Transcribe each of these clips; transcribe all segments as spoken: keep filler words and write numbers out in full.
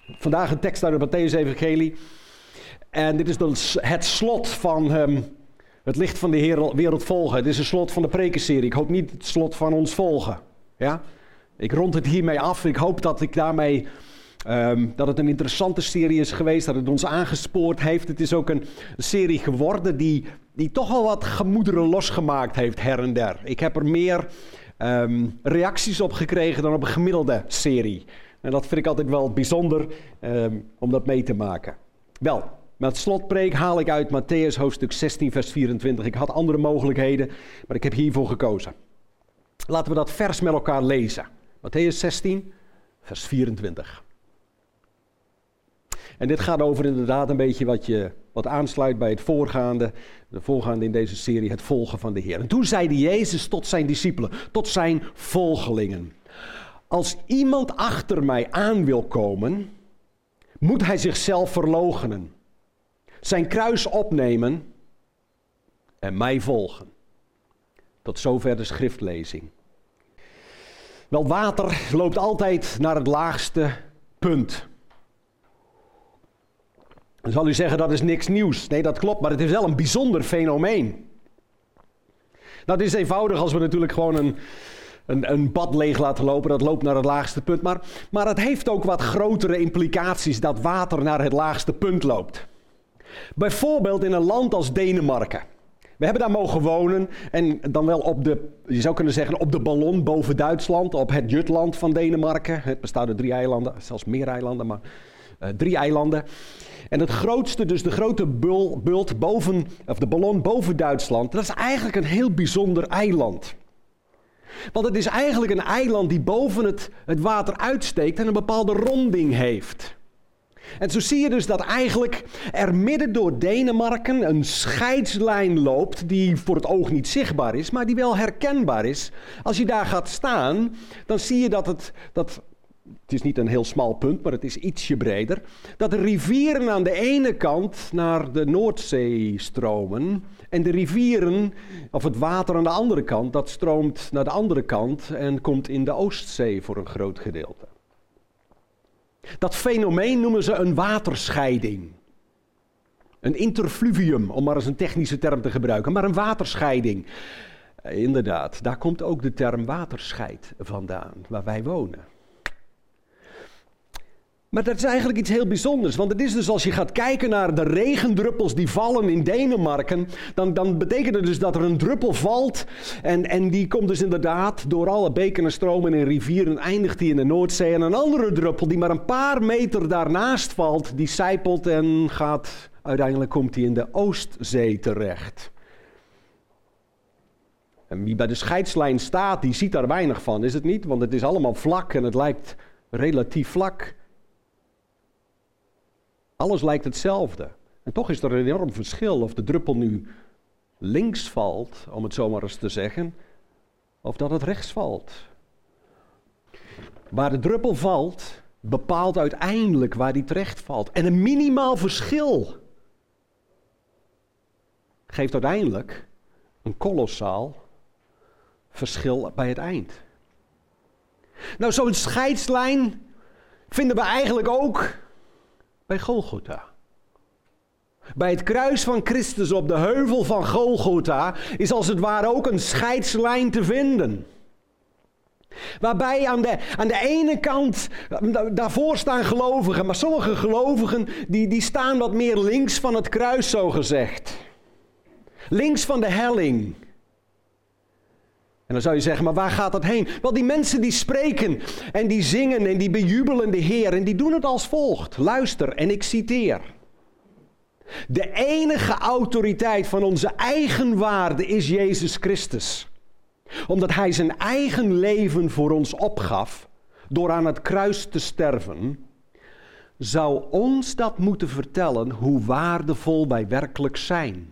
Vandaag een tekst uit het Mattheüs-evangelie. En dit is dan het slot van um, het licht van de wereld volgen. Het is een slot van de prekenserie. Ik hoop niet het slot van ons volgen. Ja? Ik rond het hiermee af. Ik hoop dat ik daarmee... Um, dat het een interessante serie is geweest, dat het ons aangespoord heeft. Het is ook een serie geworden die, die toch al wat gemoederen losgemaakt heeft her en der. Ik heb er meer um, reacties op gekregen dan op een gemiddelde serie. En dat vind ik altijd wel bijzonder um, om dat mee te maken. Wel, met slotpreek haal ik uit Mattheüs hoofdstuk zestien vers vierentwintig. Ik had andere mogelijkheden, maar ik heb hiervoor gekozen. Laten we dat vers met elkaar lezen. Mattheüs zestien vers vierentwintig. En dit gaat over inderdaad een beetje wat, je, wat aansluit bij het voorgaande, de voorgaande in deze serie, het volgen van de Heer. En toen zeide Jezus tot zijn discipelen, tot zijn volgelingen. Als iemand achter mij aan wil komen, moet hij zichzelf verloochenen, zijn kruis opnemen en mij volgen. Tot zover de schriftlezing. Wel, water loopt altijd naar het laagste punt. Dan zal u zeggen dat is niks nieuws. Nee, dat klopt, maar het is wel een bijzonder fenomeen. Dat is eenvoudig als we natuurlijk gewoon een, een, een bad leeg laten lopen. Dat loopt naar het laagste punt. Maar, maar het heeft ook wat grotere implicaties dat water naar het laagste punt loopt. Bijvoorbeeld in een land als Denemarken. We hebben daar mogen wonen en dan wel op de, je zou kunnen zeggen, op de ballon boven Duitsland, op het Jutland van Denemarken. Het bestaat uit drie eilanden, zelfs meer eilanden, maar uh, drie eilanden. En het grootste, dus de grote bul, bult boven, of de ballon boven Duitsland, dat is eigenlijk een heel bijzonder eiland. Want het is eigenlijk een eiland die boven het, het water uitsteekt en een bepaalde ronding heeft. En zo zie je dus dat eigenlijk er midden door Denemarken een scheidslijn loopt die voor het oog niet zichtbaar is, maar die wel herkenbaar is. Als je daar gaat staan, dan zie je dat het, dat, het is niet een heel smal punt, maar het is ietsje breder, dat de rivieren aan de ene kant naar de Noordzee stromen en de rivieren, of het water aan de andere kant, dat stroomt naar de andere kant en komt in de Oostzee voor een groot gedeelte. Dat fenomeen noemen ze een waterscheiding. Een interfluvium, om maar eens een technische term te gebruiken, maar een waterscheiding. Uh, inderdaad, daar komt ook de term waterscheid vandaan, waar wij wonen. Maar dat is eigenlijk iets heel bijzonders, want het is dus als je gaat kijken naar de regendruppels die vallen in Denemarken, dan, dan betekent het dus dat er een druppel valt en, en die komt dus inderdaad door alle beken en stromen en rivieren, eindigt die in de Noordzee. En een andere druppel die maar een paar meter daarnaast valt, die sijpelt en gaat, uiteindelijk komt die in de Oostzee terecht. En wie bij de scheidslijn staat, die ziet daar weinig van, is het niet? Want het is allemaal vlak en het lijkt relatief vlak. Alles lijkt hetzelfde. En toch is er een enorm verschil of de druppel nu links valt, om het zo maar eens te zeggen, of dat het rechts valt. Waar de druppel valt, bepaalt uiteindelijk waar die terecht valt. En een minimaal verschil geeft uiteindelijk een kolossaal verschil bij het eind. Nou, zo'n scheidslijn vinden we eigenlijk ook bij Golgotha. Bij het kruis van Christus op de heuvel van Golgotha is als het ware ook een scheidslijn te vinden. Waarbij aan de, aan de ene kant, daarvoor staan gelovigen, maar sommige gelovigen die, die staan wat meer links van het kruis, zo gezegd. Links van de helling. En dan zou je zeggen, maar waar gaat dat heen? Wel, die mensen die spreken en die zingen en die bejubelen de Heer en die doen het als volgt. Luister, en ik citeer. De enige autoriteit van onze eigen waarde is Jezus Christus. Omdat Hij zijn eigen leven voor ons opgaf door aan het kruis te sterven, zou ons dat moeten vertellen hoe waardevol wij werkelijk zijn.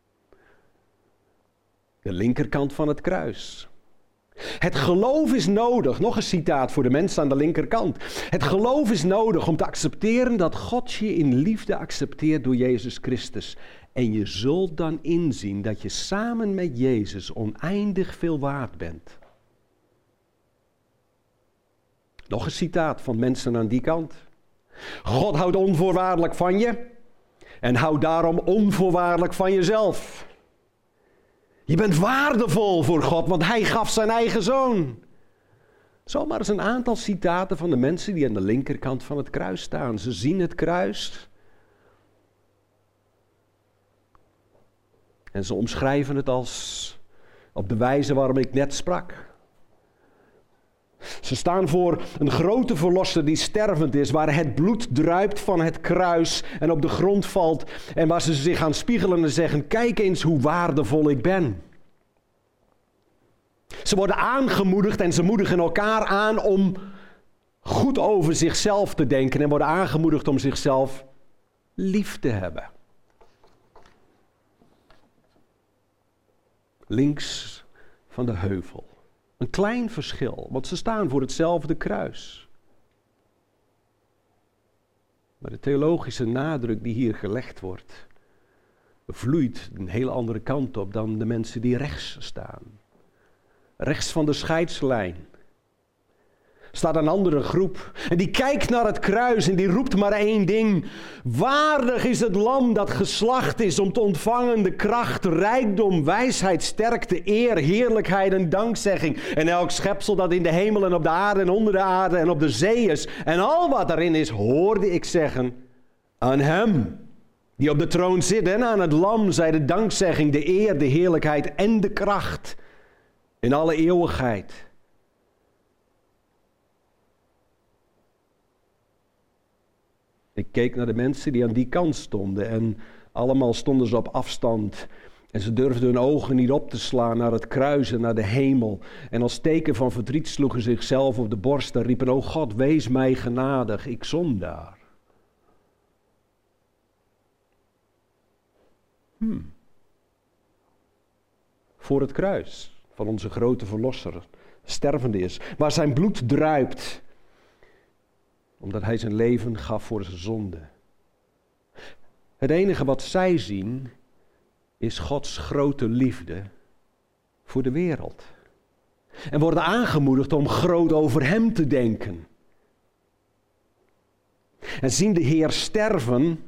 De linkerkant van het kruis. Het geloof is nodig, nog een citaat voor de mensen aan de linkerkant. Het geloof is nodig om te accepteren dat God je in liefde accepteert door Jezus Christus. En je zult dan inzien dat je samen met Jezus oneindig veel waard bent. Nog een citaat van mensen aan die kant. God houdt onvoorwaardelijk van je en houdt daarom onvoorwaardelijk van jezelf. Je bent waardevol voor God, want hij gaf zijn eigen zoon. Zomaar eens een aantal citaten van de mensen die aan de linkerkant van het kruis staan. Ze zien het kruis en ze omschrijven het als op de wijze waarom ik net sprak. Ze staan voor een grote verlosser die stervend is, waar het bloed druipt van het kruis en op de grond valt en waar ze zich gaan spiegelen en zeggen, kijk eens hoe waardevol ik ben. Ze worden aangemoedigd en ze moedigen elkaar aan om goed over zichzelf te denken en worden aangemoedigd om zichzelf lief te hebben. Links van de heuvel. Een klein verschil, want ze staan voor hetzelfde kruis. Maar de theologische nadruk die hier gelegd wordt, vloeit een hele andere kant op dan de mensen die rechts staan. Rechts van de scheidslijn staat een andere groep. En die kijkt naar het kruis en die roept maar één ding. Waardig is het lam dat geslacht is om te ontvangen de kracht, rijkdom, wijsheid, sterkte, eer, heerlijkheid en dankzegging. En elk schepsel dat in de hemel en op de aarde en onder de aarde en op de zee is. En al wat erin is, hoorde ik zeggen aan hem die op de troon zit en aan het lam zij de dankzegging, de eer, de heerlijkheid en de kracht in alle eeuwigheid. Ik keek naar de mensen die aan die kant stonden en allemaal stonden ze op afstand. En ze durfden hun ogen niet op te slaan naar het kruis en naar de hemel. En als teken van verdriet sloegen ze zichzelf op de borst en riepen, o God, wees mij genadig, ik zondaar. Hmm. Voor het kruis van onze grote verlosser stervende is, waar zijn bloed druipt, omdat hij zijn leven gaf voor zijn zonde. Het enige wat zij zien is Gods grote liefde voor de wereld. En worden aangemoedigd om groot over hem te denken. En zien de Heer sterven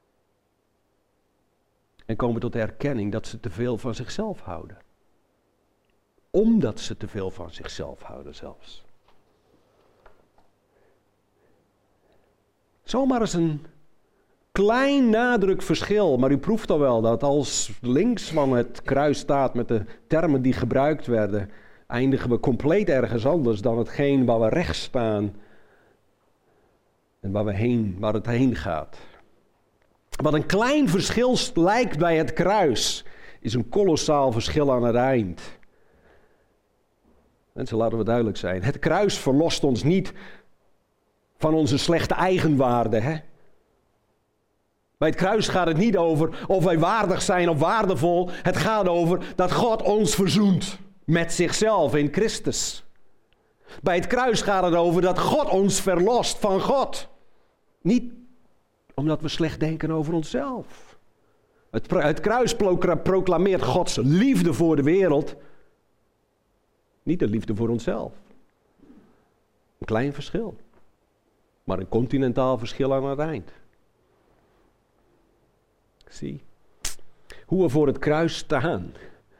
en komen tot de erkenning dat ze te veel van zichzelf houden. Omdat ze te veel van zichzelf houden zelfs. Zomaar eens een klein nadrukverschil, maar u proeft al wel dat als links van het kruis staat met de termen die gebruikt werden, eindigen we compleet ergens anders dan hetgeen waar we rechts staan en waar, we heen, waar het heen gaat. Wat een klein verschil lijkt bij het kruis, is een kolossaal verschil aan het eind. Mensen, laten we duidelijk zijn. Het kruis verlost ons niet van onze slechte eigenwaarde. Hè? Bij het kruis gaat het niet over of wij waardig zijn of waardevol. Het gaat over dat God ons verzoent met zichzelf in Christus. Bij het kruis gaat het over dat God ons verlost van God. Niet omdat we slecht denken over onszelf. Het, het kruis proclameert Gods liefde voor de wereld. Niet de liefde voor onszelf. Een klein verschil. Maar een continentaal verschil aan het eind. Zie. Hoe we voor het kruis staan.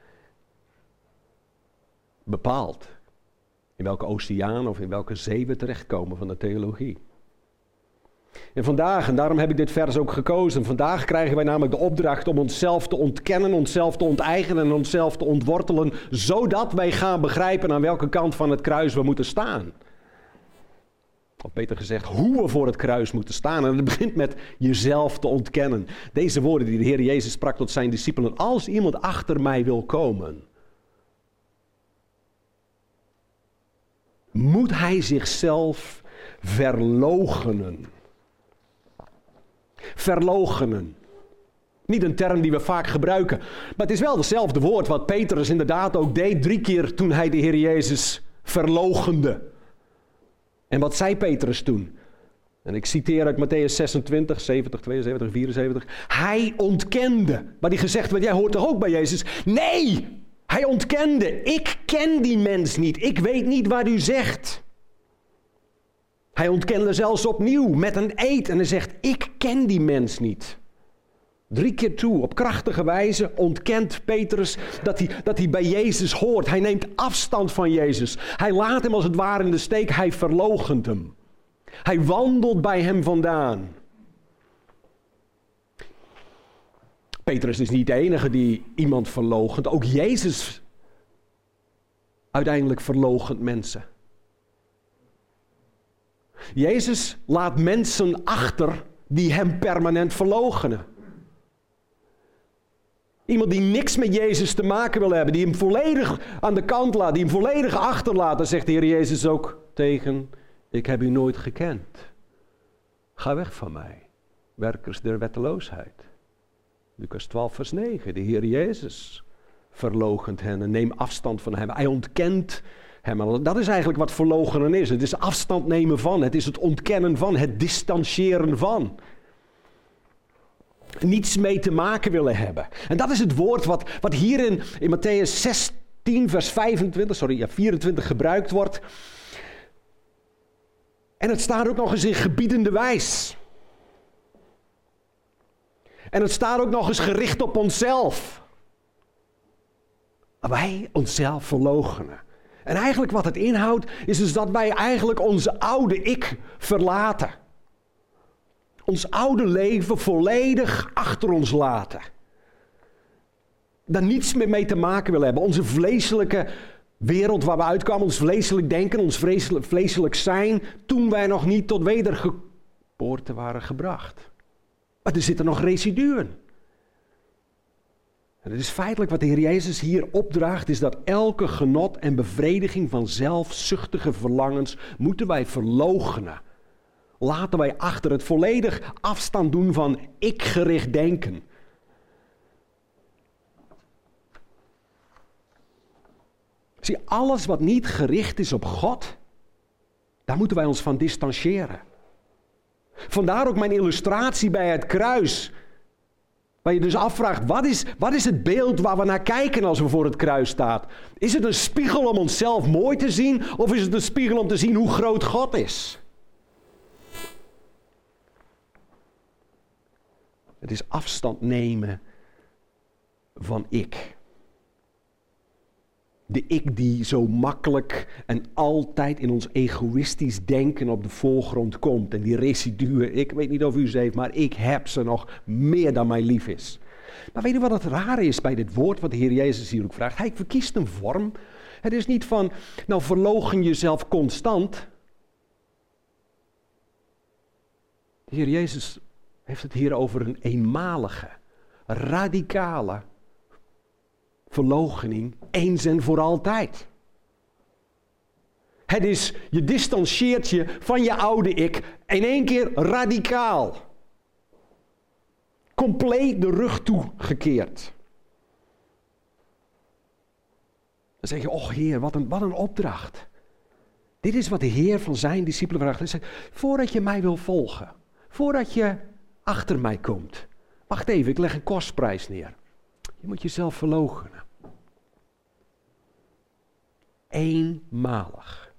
Bepaalt. In welke oceaan of in welke zee we terechtkomen van de theologie. En vandaag, en daarom heb ik dit vers ook gekozen. Vandaag krijgen wij namelijk de opdracht om onszelf te ontkennen, onszelf te onteigenen en onszelf te ontwortelen. Zodat wij gaan begrijpen aan welke kant van het kruis we moeten staan. Of beter gezegd, hoe we voor het kruis moeten staan. En het begint met jezelf te ontkennen. Deze woorden die de Heer Jezus sprak tot zijn discipelen. Als iemand achter mij wil komen, moet hij zichzelf verloochenen. Verloochenen. Niet een term die we vaak gebruiken. Maar het is wel hetzelfde woord wat Petrus inderdaad ook deed drie keer toen hij de Heer Jezus verloochende. En wat zei Petrus toen? En ik citeer uit Mattheüs zesentwintig, zeventig, tweeënzeventig, vierenzeventig. Hij ontkende. Maar die gezegd werd, jij hoort toch ook bij Jezus? Nee! Hij ontkende. Ik ken die mens niet. Ik weet niet wat u zegt. Hij ontkende zelfs opnieuw met een eed en hij zegt, ik ken die mens niet. Drie keer toe, op krachtige wijze, ontkent Petrus dat hij, dat hij bij Jezus hoort. Hij neemt afstand van Jezus. Hij laat hem als het ware in de steek, hij verloochent hem. Hij wandelt bij hem vandaan. Petrus is niet de enige die iemand verloochent. Ook Jezus uiteindelijk verloochent mensen. Jezus laat mensen achter die hem permanent verloochenen. Iemand die niks met Jezus te maken wil hebben, die hem volledig aan de kant laat, die hem volledig achterlaat. Dan zegt de Heer Jezus ook tegen, ik heb u nooit gekend. Ga weg van mij, werkers der wetteloosheid. Lucas twaalf vers negen, de Heer Jezus verloochent hen en neemt afstand van hem. Hij ontkent hem. Dat is eigenlijk wat verloochenen is. Het is afstand nemen van, het is het ontkennen van, het distancieren van. Niets mee te maken willen hebben. En dat is het woord wat, wat hier in, in Mattheüs zestien vers vijfentwintig, sorry, ja, vierentwintig gebruikt wordt. En het staat ook nog eens in gebiedende wijs. En het staat ook nog eens gericht op onszelf. Wij onszelf verloochenen. En eigenlijk wat het inhoudt, is dus dat wij eigenlijk onze oude ik verlaten. Ons oude leven volledig achter ons laten. Daar niets meer mee te maken willen hebben. Onze vleeselijke wereld waar we uitkwamen, ons vleeselijk denken, ons vleeselijk, vleeselijk zijn, toen wij nog niet tot wedergeboorte waren gebracht. Maar er zitten nog residuen. En het is feitelijk wat de Heer Jezus hier opdraagt, is dat elke genot en bevrediging van zelfzuchtige verlangens moeten wij verloochenen. Laten wij achter het volledig afstand doen van ik-gericht denken. Zie, alles wat niet gericht is op God, daar moeten wij ons van distancieren. Vandaar ook mijn illustratie bij het kruis. Waar je dus afvraagt, wat is, wat is het beeld waar we naar kijken als we voor het kruis staan? Is het een spiegel om onszelf mooi te zien, of is het een spiegel om te zien hoe groot God is? Het is afstand nemen van ik. De ik die zo makkelijk en altijd in ons egoïstisch denken op de voorgrond komt. En die residuen, ik weet niet of u ze heeft, maar ik heb ze nog meer dan mij lief is. Maar weet u wat het rare is bij dit woord wat de Heer Jezus hier ook vraagt? Hij verkiest een vorm. Het is niet van, nou verloochen jezelf constant. De Heer Jezus heeft het hier over een eenmalige, radicale verloochening, eens en voor altijd. Het is, je distancieert je van je oude ik in één keer radicaal. Compleet de rug toegekeerd. Dan zeg je, oh Heer, wat een, wat een opdracht. Dit is wat de Heer van zijn discipelen vraagt. Hij zegt, voordat je mij wil volgen, voordat je achter mij komt. Wacht even, ik leg een kostprijs neer. Je moet jezelf verloochenen. Eenmalig.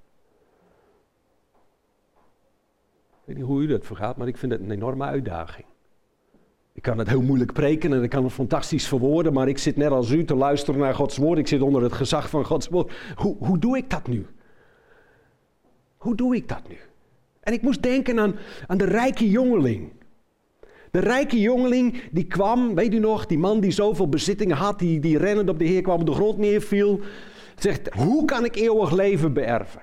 Ik weet niet hoe u dat vergaat, maar ik vind het een enorme uitdaging. Ik kan het heel moeilijk preken en ik kan het fantastisch verwoorden, maar ik zit net als u te luisteren naar Gods woord. Ik zit onder het gezag van Gods woord. Hoe, hoe doe ik dat nu? Hoe doe ik dat nu? En ik moest denken aan, aan de rijke jongeling. De rijke jongeling die kwam, weet u nog, die man die zoveel bezittingen had, die, die rennend op de Heer kwam, op de grond neerviel. Zegt, hoe kan ik eeuwig leven beërven?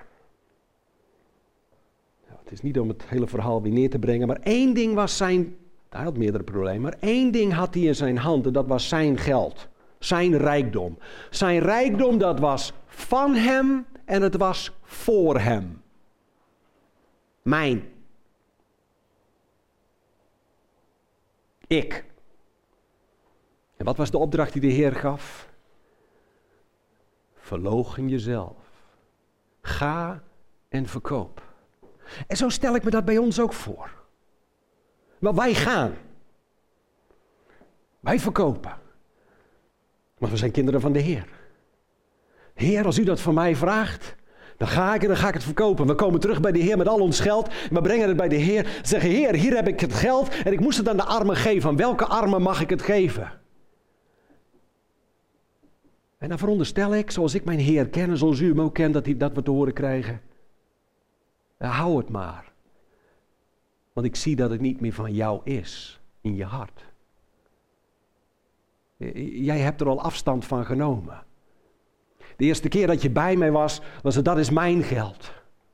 Nou, het is niet om het hele verhaal weer neer te brengen, maar één ding was zijn, hij had meerdere problemen, maar één ding had hij in zijn hand en dat was zijn geld. Zijn rijkdom. Zijn rijkdom, dat was van hem en het was voor hem. Mijn. Ik. En wat was de opdracht die de Heer gaf? Verloochen jezelf. Ga en verkoop. En zo stel ik me dat bij ons ook voor. Maar wij gaan. Wij verkopen. Maar we zijn kinderen van de Heer. Heer, als u dat van mij vraagt, Dan ga ik en dan ga ik het verkopen. We komen terug bij de Heer met al ons geld. We brengen het bij de Heer. Zeggen, Heer, hier heb ik het geld en ik moest het aan de armen geven. Aan welke armen mag ik het geven? En dan veronderstel ik, zoals ik mijn Heer ken en zoals u hem ook kent, dat, hij, dat we te horen krijgen. Ja, hou het maar. Want ik zie dat het niet meer van jou is in je hart. Jij hebt er al afstand van genomen. De eerste keer dat je bij mij was, was het, dat is mijn geld.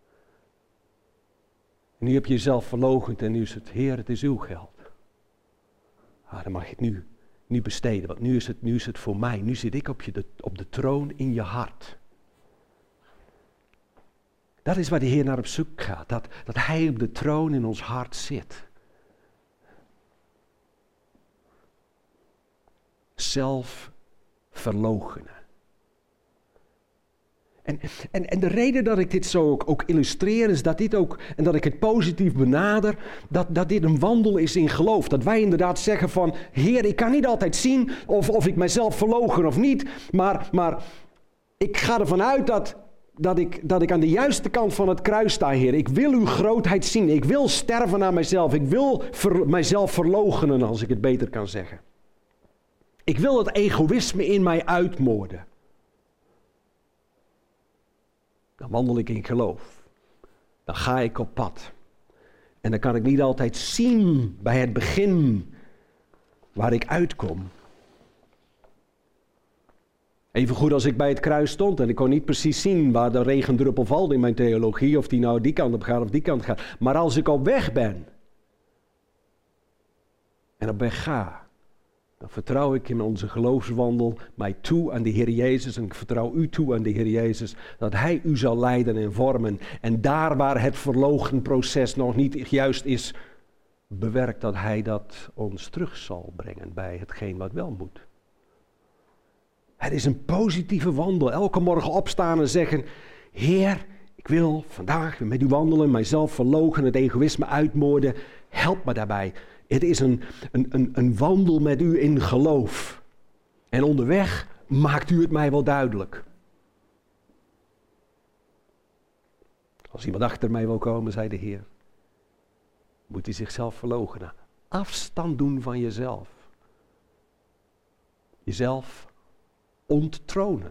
En nu heb je jezelf verloochend en nu is het, Heer, het is uw geld. Ah, dan mag je het nu, nu besteden, want nu is, het, nu is het voor mij. Nu zit ik op, je de, op de troon in je hart. Dat is waar de Heer naar op zoek gaat, dat, dat Hij op de troon in ons hart zit. Zelf verloochenen. En, en, en de reden dat ik dit zo ook, ook illustreer is dat dit ook, en dat ik het positief benader, dat, dat dit een wandel is in geloof. Dat wij inderdaad zeggen van, Heer, ik kan niet altijd zien of, of ik mijzelf verloochen of niet, maar, maar ik ga ervan uit dat, dat, ik, dat ik aan de juiste kant van het kruis sta, Heer. Ik wil uw grootheid zien, ik wil sterven aan mijzelf, ik wil ver, mijzelf verloochenen, als ik het beter kan zeggen. Ik wil het egoïsme in mij uitmoorden. Dan wandel ik in geloof. Dan ga ik op pad. En dan kan ik niet altijd zien bij het begin waar ik uitkom. Even goed als ik bij het kruis stond en ik kon niet precies zien waar de regendruppel valt in mijn theologie, of die nou die kant op gaat of die kant gaat. Maar als ik op weg ben en op weg ga, dan vertrouw ik in onze geloofswandel mij toe aan de Heer Jezus. En ik vertrouw u toe aan de Heer Jezus. Dat Hij u zal leiden en vormen. En daar waar het verloochenproces nog niet juist is bewerkt, dat Hij dat ons terug zal brengen bij hetgeen wat wel moet. Het is een positieve wandel. Elke morgen opstaan en zeggen, Heer, ik wil vandaag met u wandelen, mijzelf verloochenen, het egoïsme uitmoorden. Help me daarbij. Het is een, een, een, een wandel met u in geloof. En onderweg maakt u het mij wel duidelijk. Als iemand achter mij wil komen, zei de Heer, moet hij zichzelf verloochenen. Afstand doen van jezelf. Jezelf onttronen.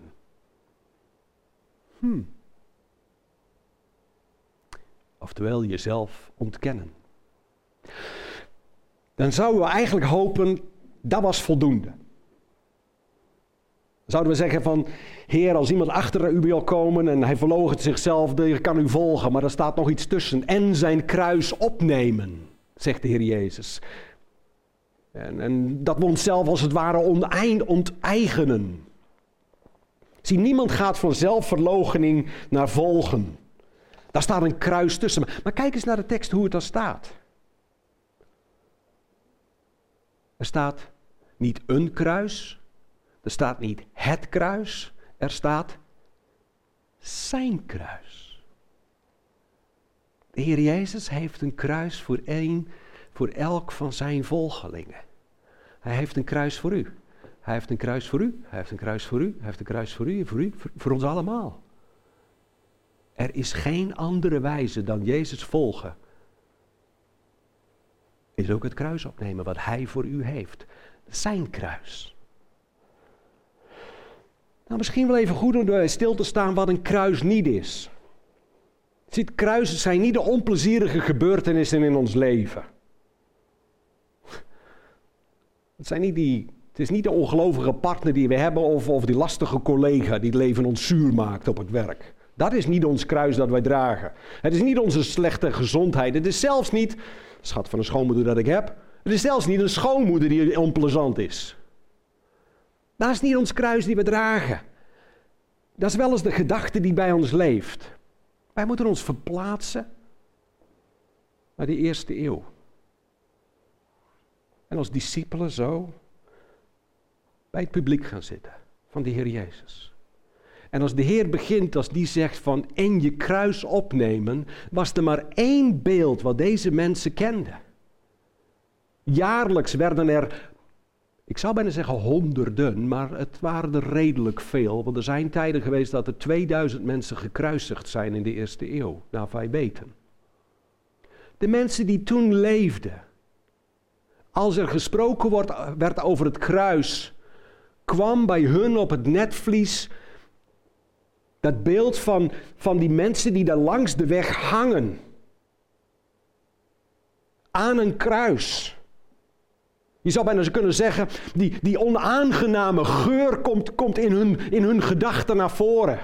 Hm. Oftewel jezelf ontkennen. Dan zouden we eigenlijk hopen, dat was voldoende. Dan zouden we zeggen van, Heer, als iemand achter u wil komen en hij verloochent zichzelf, dan kan u volgen. Maar er staat nog iets tussen. En zijn kruis opnemen, zegt de Heer Jezus. En, en dat we onszelf als het ware oneind, onteigenen. Zie, niemand gaat van zelfverloochening naar volgen. Daar staat een kruis tussen. Maar kijk eens naar de tekst hoe het daar staat. Er staat niet een kruis, er staat niet het kruis, er staat zijn kruis. De Heer Jezus heeft een kruis voor één, voor elk van zijn volgelingen. Hij heeft een kruis voor u. Hij heeft een kruis voor u, hij heeft een kruis voor u, hij heeft een kruis voor u, voor u, voor, voor ons allemaal. Er is geen andere wijze dan Jezus volgen. Is ook het kruis opnemen wat hij voor u heeft. Zijn kruis. Nou, misschien wel even goed om bij stil te staan wat een kruis niet is. Ziet, kruisen zijn niet de onplezierige gebeurtenissen in ons leven. Het zijn niet die, het is niet de ongelovige partner die we hebben of, of die lastige collega die het leven ons zuur maakt op het werk. Dat is niet ons kruis dat wij dragen. Het is niet onze slechte gezondheid. Het is zelfs niet, schat van een schoonmoeder dat ik heb, het is zelfs niet een schoonmoeder die onplezant is. Dat is niet ons kruis die we dragen. Dat is wel eens de gedachte die bij ons leeft. Wij moeten ons verplaatsen naar die eerste eeuw. En als discipelen zo bij het publiek gaan zitten van de Heer Jezus. En als de Heer begint, als die zegt van en je kruis opnemen, was er maar één beeld wat deze mensen kenden. Jaarlijks werden er Ik zou bijna zeggen honderden, maar het waren er redelijk veel. Want er zijn tijden geweest dat er tweeduizend mensen gekruisigd zijn in de eerste eeuw. Nou, wij weten. De mensen die toen leefden. Als er gesproken wordt, werd over het kruis, kwam bij hun op het netvlies dat beeld van, van die mensen die daar langs de weg hangen. Aan een kruis. Je zou bijna kunnen zeggen, die, die onaangename geur komt, komt in hun, in hun gedachten naar voren.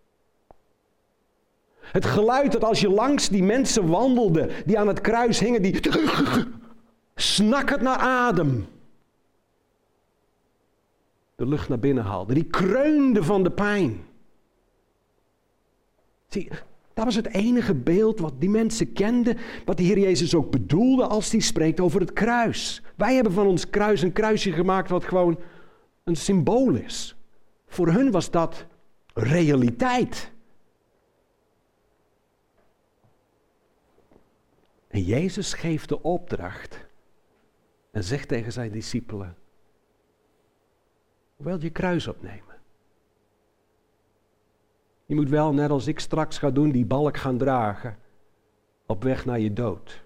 Het geluid dat als je langs die mensen wandelde, die aan het kruis hingen, die snakkend naar adem. De lucht naar binnen haalde, die kreunde van de pijn. Zie, dat was het enige beeld wat die mensen kenden, wat de Heer Jezus ook bedoelde als hij spreekt over het kruis. Wij hebben van ons kruis een kruisje gemaakt wat gewoon een symbool is. Voor hun was dat realiteit. En Jezus geeft de opdracht en zegt tegen zijn discipelen, wil je kruis opnemen? Je moet wel, net als ik straks ga doen, die balk gaan dragen. Op weg naar je dood.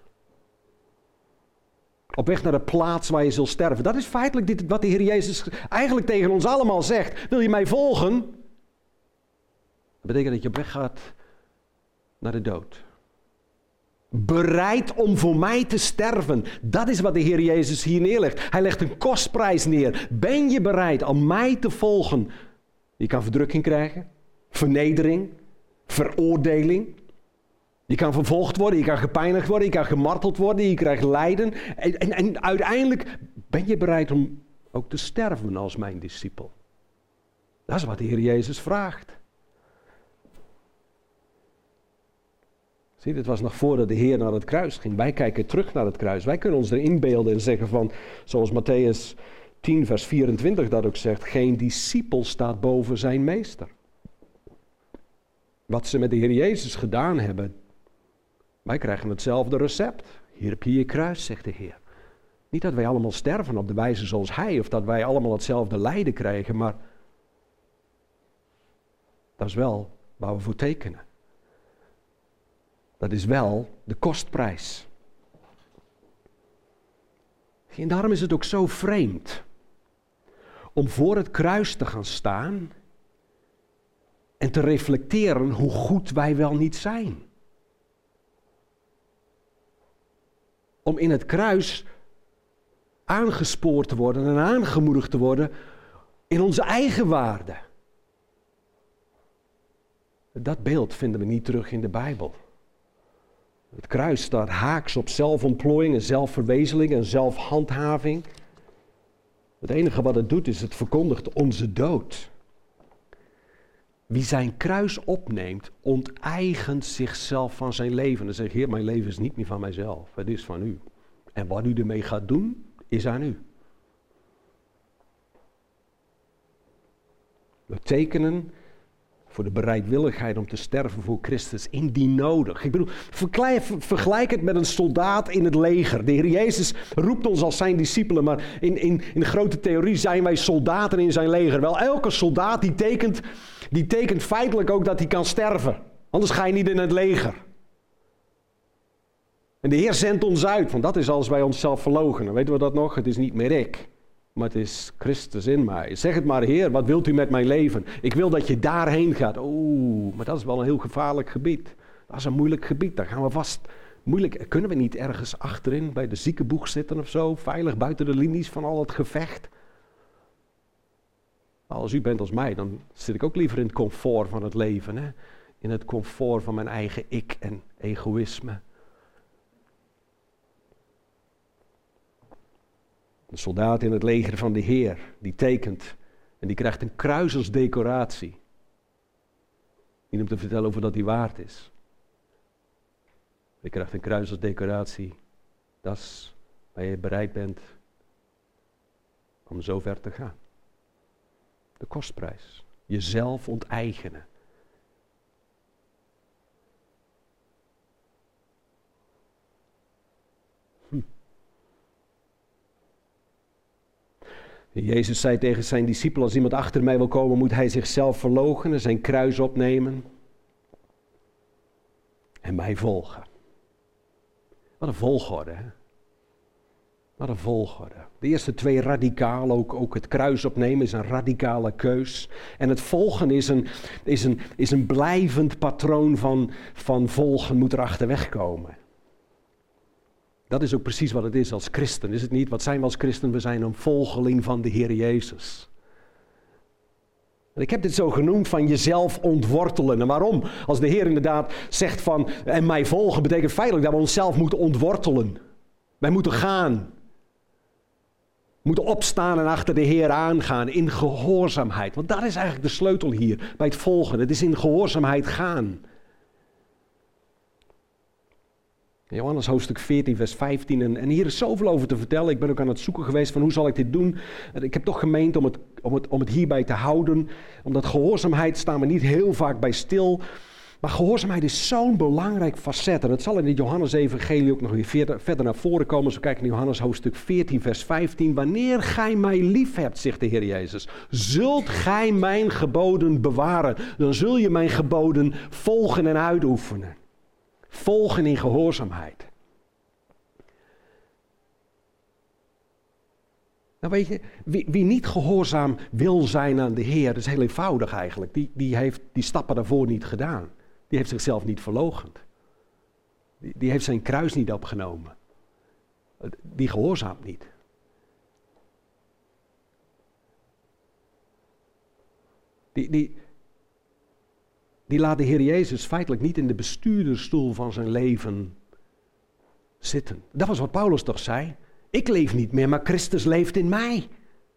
Op weg naar de plaats waar je zult sterven. Dat is feitelijk dit, wat de Heer Jezus eigenlijk tegen ons allemaal zegt. Wil je mij volgen? Dat betekent dat je op weg gaat naar de dood. Bereid om voor mij te sterven. Dat is wat de Heer Jezus hier neerlegt. Hij legt een kostprijs neer. Ben je bereid om mij te volgen? Je kan verdrukking krijgen. Vernedering, veroordeling. Je kan vervolgd worden, je kan gepijnigd worden, je kan gemarteld worden, je krijgt lijden. En, en, en uiteindelijk ben je bereid om ook te sterven als mijn discipel. Dat is wat de Heer Jezus vraagt. Zie, dit was nog voordat de Heer naar het kruis ging. Wij kijken terug naar het kruis. Wij kunnen ons erin beelden en zeggen van, zoals Matthäus tien vers vierentwintig dat ook zegt, geen discipel staat boven zijn meester. Wat ze met de Heer Jezus gedaan hebben, wij krijgen hetzelfde recept. Hier heb je je kruis, zegt de Heer. Niet dat wij allemaal sterven op de wijze zoals Hij, of dat wij allemaal hetzelfde lijden krijgen, maar dat is wel waar we voor tekenen. Dat is wel de kostprijs. En daarom is het ook zo vreemd om voor het kruis te gaan staan en te reflecteren hoe goed wij wel niet zijn. Om in het kruis aangespoord te worden en aangemoedigd te worden in onze eigen waarde. Dat beeld vinden we niet terug in de Bijbel. Het kruis staat haaks op zelfontplooiing en zelfverwezenlijking en zelfhandhaving. Het enige wat het doet is het verkondigt onze dood. Wie zijn kruis opneemt, onteigent zichzelf van zijn leven. Dan zegt Heer, mijn leven is niet meer van mijzelf, het is van u. En wat u ermee gaat doen, is aan u. We tekenen voor de bereidwilligheid om te sterven voor Christus, indien nodig. Ik bedoel, vergelijk het met een soldaat in het leger. De Heer Jezus roept ons als zijn discipelen, maar in, in, in de grote theorie zijn wij soldaten in zijn leger. Wel, elke soldaat die tekent, die tekent feitelijk ook dat hij kan sterven. Anders ga je niet in het leger. En de Heer zendt ons uit, want dat is als wij onszelf verloochenen. Weten we dat nog? Het is niet meer ik, maar het is Christus in mij. Zeg het maar, Heer, wat wilt u met mijn leven? Ik wil dat je daarheen gaat. Oeh, maar dat is wel een heel gevaarlijk gebied. Dat is een moeilijk gebied, daar gaan we vast. Moeilijk, kunnen we niet ergens achterin bij de ziekenboeg zitten of zo? Veilig buiten de linies van al het gevecht? Als u bent als mij, dan zit ik ook liever in het comfort van het leven. Hè? In het comfort van mijn eigen ik en egoïsme. Een soldaat in het leger van de Heer, die tekent en die krijgt een kruis als decoratie. Niet om te vertellen over dat hij waard is. Die krijgt een kruis als decoratie. Dat is waar je bereid bent om zo ver te gaan. De kostprijs. Jezelf onteigenen. Jezus zei tegen zijn discipelen, als iemand achter mij wil komen, moet hij zichzelf verloochenen, zijn kruis opnemen en mij volgen. Wat een volgorde, hè? Wat een volgorde. De eerste twee radicaal, ook, ook het kruis opnemen is een radicale keus. En het volgen is een, is een, is een blijvend patroon van, van volgen, moet er achterweg komen. Dat is ook precies wat het is als christen, is het niet? Wat zijn we als christen? We zijn een volgeling van de Heer Jezus. En ik heb dit zo genoemd van jezelf ontwortelen. En waarom? Als de Heer inderdaad zegt van en mij volgen, betekent feitelijk dat we onszelf moeten ontwortelen. Wij moeten gaan. Moeten opstaan en achter de Heer aangaan in gehoorzaamheid. Want dat is eigenlijk de sleutel hier bij het volgen. Het is in gehoorzaamheid gaan. Johannes hoofdstuk veertien vers vijftien. En, en hier is zoveel over te vertellen. Ik ben ook aan het zoeken geweest van hoe zal ik dit doen. En ik heb toch gemeend om het, om, het, om het hierbij te houden. Omdat gehoorzaamheid staan we niet heel vaak bij stil. Maar gehoorzaamheid is zo'n belangrijk facet. En dat zal in het Johannes-evangelie ook nog weer verder, verder naar voren komen. Als we kijken naar Johannes hoofdstuk veertien vers vijftien. Wanneer gij mij lief hebt, zegt de Heer Jezus, zult gij mijn geboden bewaren. Dan zul je mijn geboden volgen en uitoefenen. Volgen in gehoorzaamheid. Nou weet je, wie, wie niet gehoorzaam wil zijn aan de Heer, dat is heel eenvoudig eigenlijk. Die, die heeft die stappen daarvoor niet gedaan. Die heeft zichzelf niet verloochend. Die, die heeft zijn kruis niet opgenomen. Die gehoorzaamt niet. Die, die, die laat de Heer Jezus feitelijk niet in de bestuurdersstoel van zijn leven zitten. Dat was wat Paulus toch zei. Ik leef niet meer, maar Christus leeft in mij.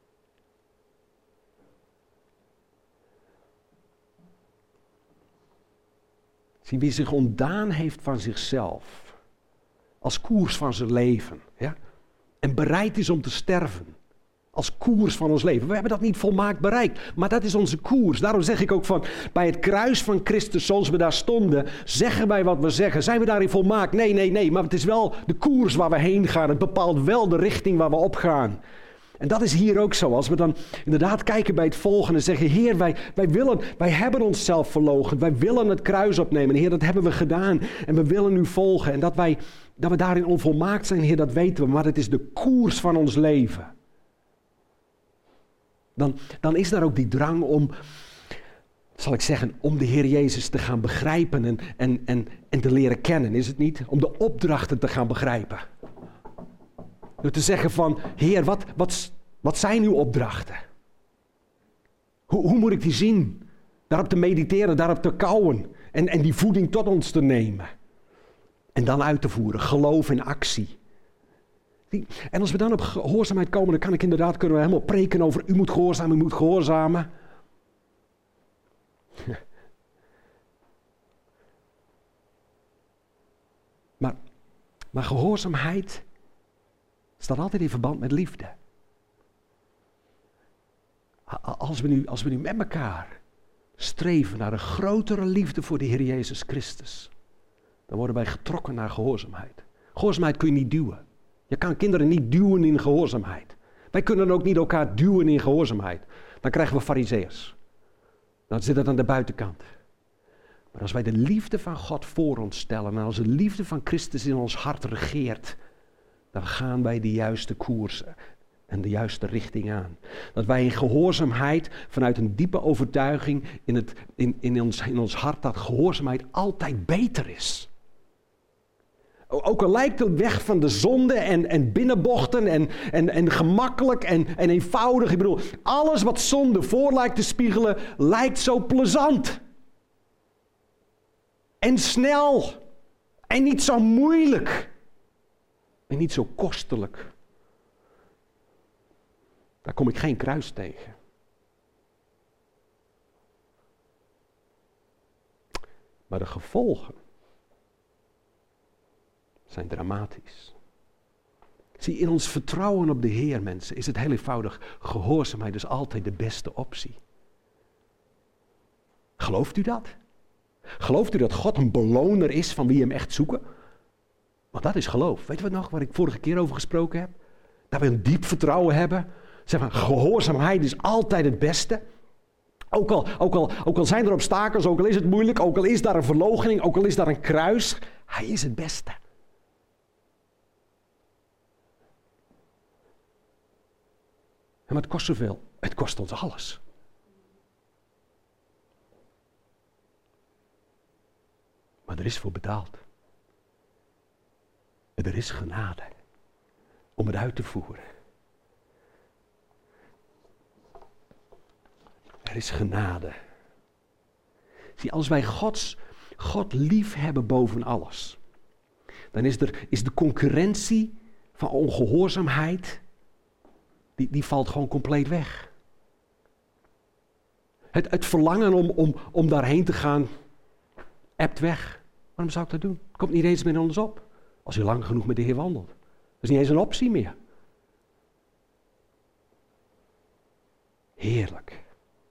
Zie, wie zich ontdaan heeft van zichzelf, als koers van zijn leven, ja, en bereid is om te sterven, als koers van ons leven. We hebben dat niet volmaakt bereikt, maar dat is onze koers. Daarom zeg ik ook van, bij het kruis van Christus, zoals we daar stonden, zeggen wij wat we zeggen. Zijn we daarin volmaakt? Nee, nee, nee, maar het is wel de koers waar we heen gaan. Het bepaalt wel de richting waar we op gaan. En dat is hier ook zo. Als we dan inderdaad kijken bij het volgen en zeggen, Heer, wij, wij willen, wij hebben onszelf verloochend. Wij willen het kruis opnemen. Heer, dat hebben we gedaan. En we willen u volgen. En dat, wij, dat we daarin onvolmaakt zijn, Heer, dat weten we. Maar het is de koers van ons leven. Dan, dan is daar ook die drang om, zal ik zeggen, om de Heer Jezus te gaan begrijpen en, en, en, en te leren kennen, is het niet? Om de opdrachten te gaan begrijpen. Door te zeggen van, Heer, wat, wat, wat zijn uw opdrachten? Hoe, hoe moet ik die zien? Daarop te mediteren, daarop te kauwen en, en die voeding tot ons te nemen. En dan uit te voeren, geloof in actie. En als we dan op gehoorzaamheid komen, dan kan ik inderdaad, kunnen we helemaal preken over u moet gehoorzamen, u moet gehoorzamen. Maar, maar gehoorzaamheid staat altijd in verband met liefde. Als we nu, als we nu met elkaar streven naar een grotere liefde voor de Heer Jezus Christus, dan worden wij getrokken naar gehoorzaamheid. Gehoorzaamheid kun je niet duwen. Je kan kinderen niet duwen in gehoorzaamheid. Wij kunnen ook niet elkaar duwen in gehoorzaamheid. Dan krijgen we farizeeërs. Dan zit het aan de buitenkant. Maar als wij de liefde van God voor ons stellen en als de liefde van Christus in ons hart regeert, dan gaan wij de juiste koers en de juiste richting aan. Dat wij in gehoorzaamheid, vanuit een diepe overtuiging in, het, in, in, ons, in ons hart, dat gehoorzaamheid altijd beter is. Ook al lijkt de weg van de zonde en, en binnenbochten en, en, en gemakkelijk en, en eenvoudig. Ik bedoel, alles wat zonde voor lijkt te spiegelen, lijkt zo plezant. En snel. En niet zo moeilijk. En niet zo kostelijk. Daar kom ik geen kruis tegen. Maar de gevolgen zijn dramatisch. Zie, in ons vertrouwen op de Heer, mensen, is het heel eenvoudig. Gehoorzaamheid is altijd de beste optie. Gelooft u dat? Gelooft u dat God een beloner is van wie hem echt zoeken? Want dat is geloof. Weet je wat nog, waar ik vorige keer over gesproken heb? Dat we een diep vertrouwen hebben. Zeg maar, gehoorzaamheid is altijd het beste. Ook al, ook, al, ook al zijn er obstakels, ook al is het moeilijk, ook al is daar een verloochening, ook al is daar een kruis. Hij is het beste. Maar het kost zoveel. Het kost ons alles. Maar er is voor betaald. En er is genade om het uit te voeren. Er is genade. Zie, als wij Gods, God lief hebben boven alles, dan is, er, is de concurrentie van ongehoorzaamheid, die, die valt gewoon compleet weg. Het, het verlangen om, om, om daarheen te gaan, ebt weg. Waarom zou ik dat doen? Het komt niet eens meer in ons op. Als je lang genoeg met de Heer wandelt. Dat is niet eens een optie meer. Heerlijk.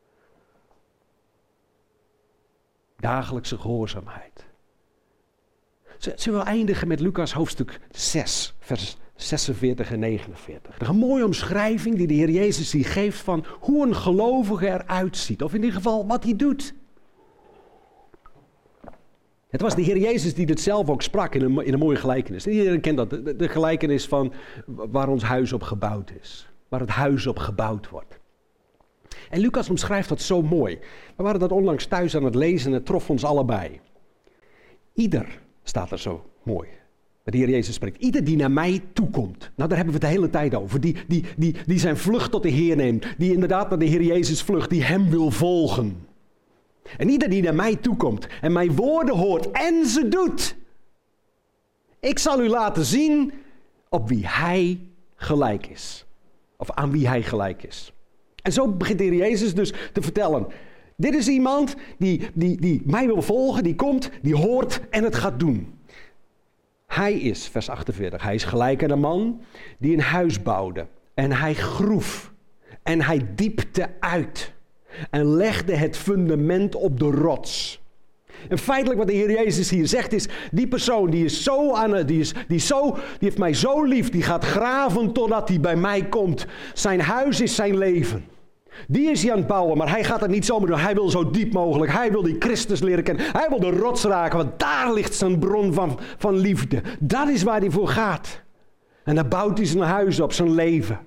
Dagelijkse gehoorzaamheid. Zullen we eindigen met Lucas hoofdstuk zes, vers zesenveertig en negenenveertig. Een mooie omschrijving die de Heer Jezus hier geeft van hoe een gelovige eruit ziet. Of in ieder geval wat hij doet. Het was de Heer Jezus die dit zelf ook sprak in een, in een mooie gelijkenis. Iedereen kent dat, de, de gelijkenis van waar ons huis op gebouwd is. Waar het huis op gebouwd wordt. En Lucas omschrijft dat zo mooi. We waren dat onlangs thuis aan het lezen en het trof ons allebei. Ieder, staat er zo mooi, waar de Heer Jezus spreekt. Ieder die naar mij toekomt. Nou, daar hebben we het de hele tijd over. Die, die, die, die zijn vlucht tot de Heer neemt. Die inderdaad naar de Heer Jezus vlucht. Die hem wil volgen. En ieder die naar mij toekomt en mijn woorden hoort en ze doet. Ik zal u laten zien op wie hij gelijk is. Of aan wie hij gelijk is. En zo begint de Heer Jezus dus te vertellen. Dit is iemand die, die, die mij wil volgen, die komt, die hoort en het gaat doen. Hij is, vers achtenveertig, hij is gelijk aan een man die een huis bouwde. En hij groef. En hij diepte uit. En legde het fundament op de rots. En feitelijk wat de Heer Jezus hier zegt is, die persoon die is zo aan het, die is, die zo, die heeft mij zo lief, die gaat graven totdat hij bij mij komt. Zijn huis is zijn leven. Die is hij aan het bouwen, maar hij gaat het niet zomaar doen. Hij wil zo diep mogelijk. Hij wil die Christus leren kennen. Hij wil de rots raken, want daar ligt zijn bron van, van liefde. Dat is waar hij voor gaat. En dan bouwt hij zijn huis op, zijn leven.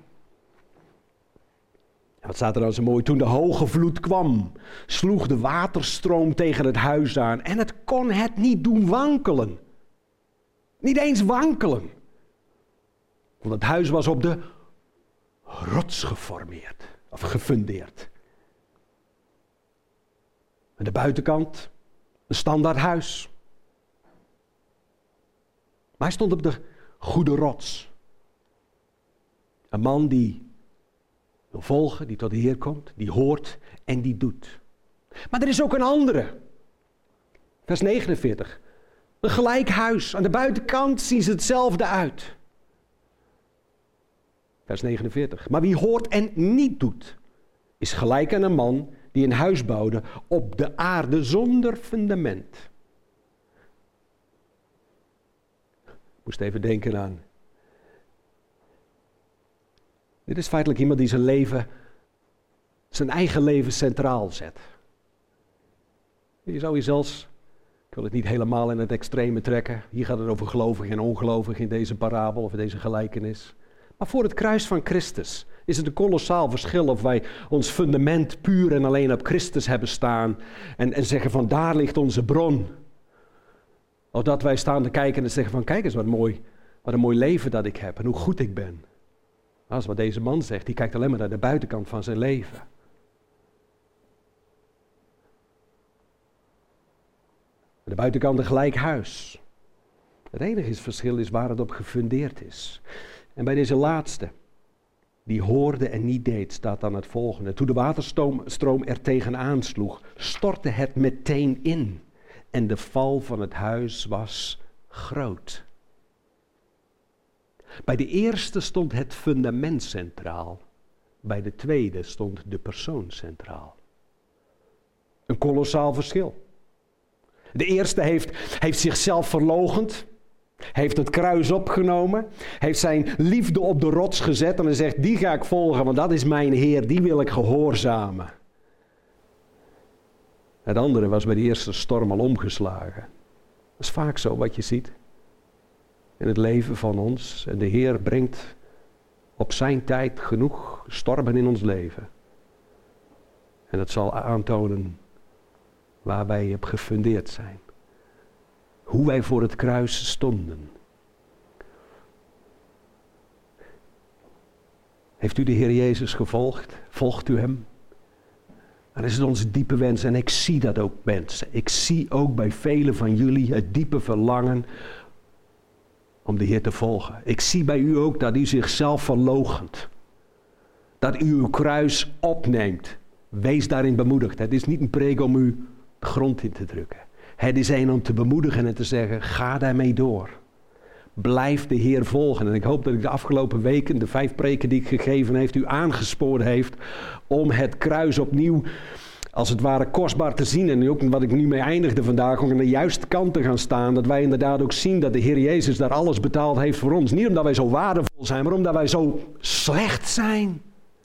En wat staat er dan zo mooi? Toen de hoge vloed kwam, sloeg de waterstroom tegen het huis aan. En het kon het niet doen wankelen. Niet eens wankelen. Want het huis was op de rots geformeerd. Of gefundeerd. Aan de buitenkant een standaard huis. Maar hij stond op de goede rots. Een man die wil volgen, die tot de Heer komt, die hoort en die doet. Maar er is ook een andere. Vers negenenveertig. Een gelijk huis. Aan de buitenkant zien ze hetzelfde uit. Vers negenenveertig. Maar wie hoort en niet doet, is gelijk aan een man die een huis bouwde op de aarde zonder fundament. Ik moest even denken aan. Dit is feitelijk iemand die zijn leven, zijn eigen leven centraal zet. Je zou je zelfs, ik wil het niet helemaal in het extreme trekken. Hier gaat het over gelovig en ongelovig in deze parabel of in deze gelijkenis. Maar voor het kruis van Christus is het een kolossaal verschil of wij ons fundament puur en alleen op Christus hebben staan en, en zeggen van daar ligt onze bron. Of dat wij staan te kijken en zeggen van kijk eens wat mooi, wat een mooi leven dat ik heb en hoe goed ik ben. Dat is wat deze man zegt, die kijkt alleen maar naar de buitenkant van zijn leven. Aan de buitenkant een gelijk huis. Het enige verschil is waar het op gefundeerd is. En bij deze laatste, die hoorde en niet deed, staat dan het volgende. Toen de waterstroom er tegenaan sloeg, stortte het meteen in. En de val van het huis was groot. Bij de eerste stond het fundament centraal. Bij de tweede stond de persoon centraal. Een kolossaal verschil. De eerste heeft, heeft zichzelf verloochend. Heeft het kruis opgenomen. Heeft zijn liefde op de rots gezet. En hij zegt, die ga ik volgen, want dat is mijn Heer. Die wil ik gehoorzamen. Het andere was bij de eerste storm al omgeslagen. Dat is vaak zo wat je ziet. In het leven van ons. En de Heer brengt op zijn tijd genoeg stormen in ons leven. En dat zal aantonen waar wij op gefundeerd zijn. Hoe wij voor het kruis stonden. Heeft u de Heer Jezus gevolgd? Volgt u hem? Dat is het onze diepe wens en ik zie dat ook, mensen. Ik zie ook bij velen van jullie het diepe verlangen om de Heer te volgen. Ik zie bij u ook dat u zichzelf verloochent. Dat u uw kruis opneemt. Wees daarin bemoedigd. Het is niet een preek om u de grond in te drukken. Het is een om te bemoedigen en te zeggen, ga daarmee door. Blijf de Heer volgen. En ik hoop dat ik de afgelopen weken, de vijf preken die ik gegeven heeft, u aangespoord heeft om het kruis opnieuw, als het ware, kostbaar te zien. En ook wat ik nu mee eindigde vandaag, om aan de juiste kant te gaan staan. Dat wij inderdaad ook zien dat de Heer Jezus daar alles betaald heeft voor ons. Niet omdat wij zo waardevol zijn, maar omdat wij zo slecht zijn.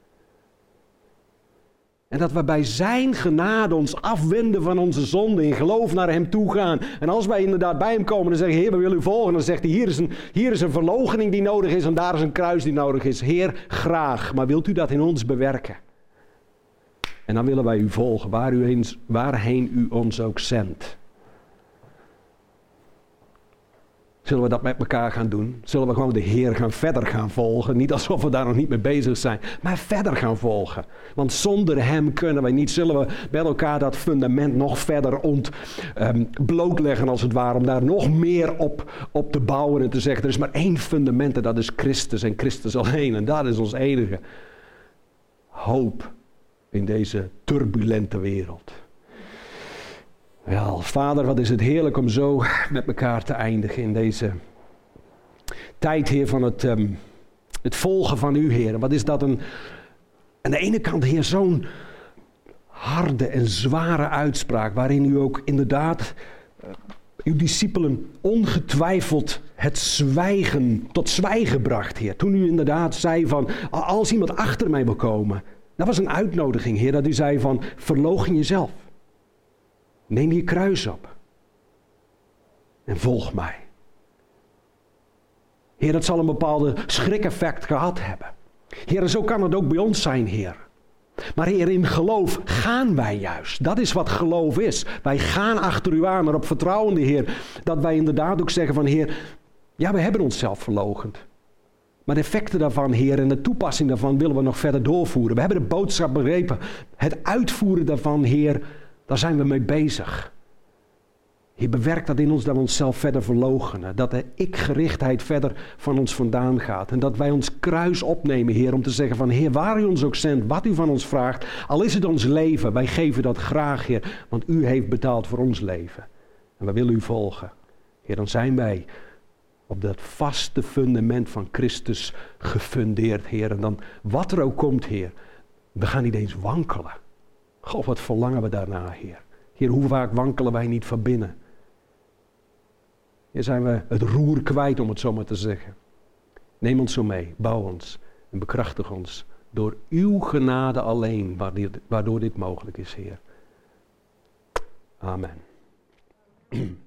En dat we bij zijn genade ons afwenden van onze zonde, in geloof naar hem toe gaan. En als wij inderdaad bij hem komen en zeggen, Heer, we willen u volgen. Dan zegt hij, hier is, een, hier is een verloochening die nodig is en daar is een kruis die nodig is. Heer, graag, maar wilt u dat in ons bewerken? En dan willen wij u volgen, waar u eens, waarheen u ons ook zendt. Zullen we dat met elkaar gaan doen? Zullen we gewoon de Heer gaan verder gaan volgen? Niet alsof we daar nog niet mee bezig zijn, maar verder gaan volgen. Want zonder hem kunnen wij niet. Zullen we bij elkaar dat fundament nog verder ont, um, blootleggen als het ware. Om daar nog meer op, op te bouwen en te zeggen, er is maar één fundament en dat is Christus en Christus alleen. En dat is ons enige hoop in deze turbulente wereld. Wel, Vader, wat is het heerlijk om zo met elkaar te eindigen in deze tijd, Heer, van het, um, het volgen van U, Heer. Wat is dat een, aan de ene kant, Heer, zo'n harde en zware uitspraak, waarin U ook inderdaad uh, Uw discipelen ongetwijfeld het zwijgen, tot zwijgen bracht, Heer. Toen U inderdaad zei van, als iemand achter mij wil komen, dat was een uitnodiging, Heer, dat U zei van, verloochen jezelf. Neem je kruis op en volg mij. Heer, dat zal een bepaalde schrikeffect gehad hebben. Heer, zo kan het ook bij ons zijn, Heer. Maar Heer, in geloof gaan wij juist. Dat is wat geloof is. Wij gaan achter U aan, maar op vertrouwende, Heer, dat wij inderdaad ook zeggen van, Heer, ja, we hebben onszelf verloochend. Maar de effecten daarvan, Heer, en de toepassing daarvan willen we nog verder doorvoeren. We hebben de boodschap begrepen. Het uitvoeren daarvan, Heer, daar zijn we mee bezig. Heer, bewerk dat in ons, dat we onszelf verder verloochenen. Dat de ik-gerichtheid verder van ons vandaan gaat. En dat wij ons kruis opnemen, Heer, om te zeggen van, Heer, waar U ons ook zendt, wat U van ons vraagt, al is het ons leven, wij geven dat graag, Heer, want U heeft betaald voor ons leven. En we willen U volgen. Heer, dan zijn wij op dat vaste fundament van Christus gefundeerd, Heer. En dan, wat er ook komt, Heer, we gaan niet eens wankelen. God, wat verlangen we daarna, Heer. Heer, hoe vaak wankelen wij niet van binnen? Hier zijn we het roer kwijt, om het zo maar te zeggen. Neem ons zo mee, bouw ons en bekrachtig ons door Uw genade alleen, waardoor dit mogelijk is, Heer. Amen.